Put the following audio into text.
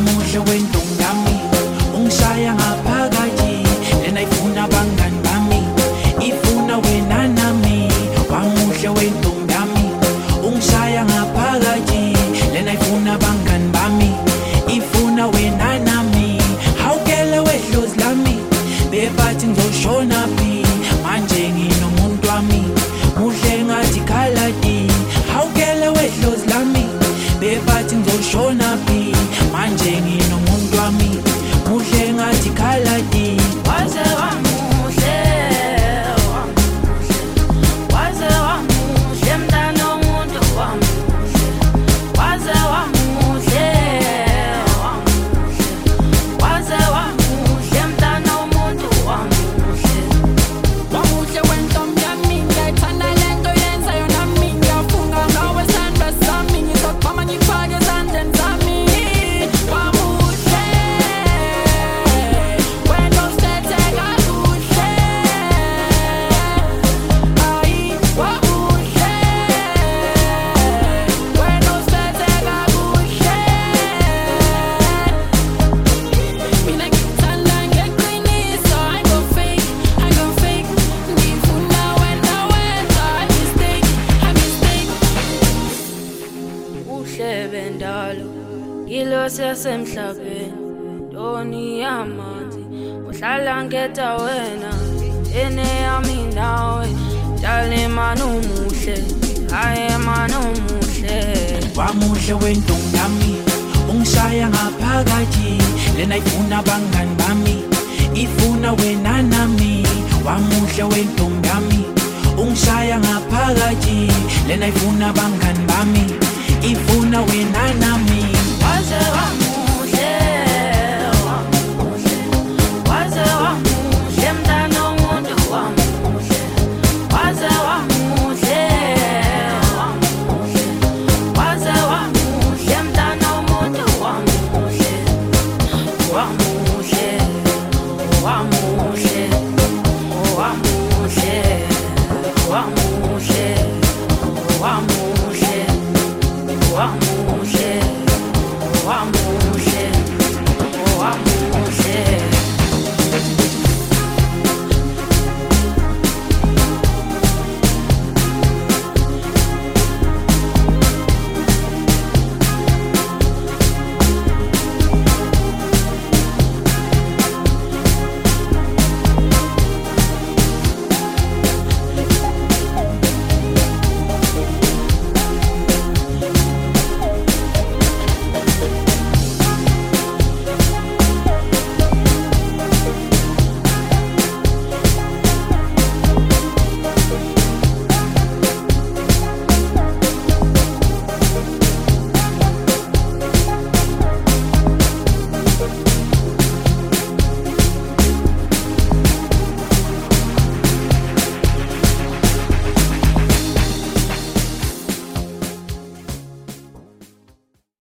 wamuhle wentombi yami ungishaya ngaphakathi lena ifuna abangani bami ifuna wena nami wamuhle wentombi yami ungishaya ngaphakathi lena ifuna abangani bami ifuna wena nami hawukele wedlozi lami bebathi ngizoshona phi manje nginomuntu wami muhle ngathi khaladi hawukele wedlozi lami bebathi ngizoshona phi manje nginomuntu wami muhle ngathi khaladi waze wamuhle waze wamuhle mntana womuntu wamuhle waze wamuhle waze wamuhle mntana womuntu wamuhle wamuhle wentombi yami ngiyayithanda lento yenzayo nami ngiyafunga ngawe sandla sami ngizokuphama ngifake ezandleni zami wamuhle wena usethe kakuhle ayi wamuhle wena usethe kakuhle mina ngikuthanda ngeqiniso I go fake ngifuna wena wenza mistake uhle bendalo ngilo sesemhlabeni ntoni yamanzi uhlala ngeta wena ene yami nawe dale manu muhle haye manu muhle wamuhle wentombi yami ungishaya ngaphakathi lena ifuna abangani bami ifuna wena nami wamuhle wentombi yami ungishaya ngaphakathi lena ifuna abangani bami ifuna wena nami waze wamuhle waze wamuhle mntana womuntu wamuhle waze wamuhle waze wamuhle mntana womuntu wamuhle wamuhle wamuhle wamuhle wamuhle wamuhle wamuhle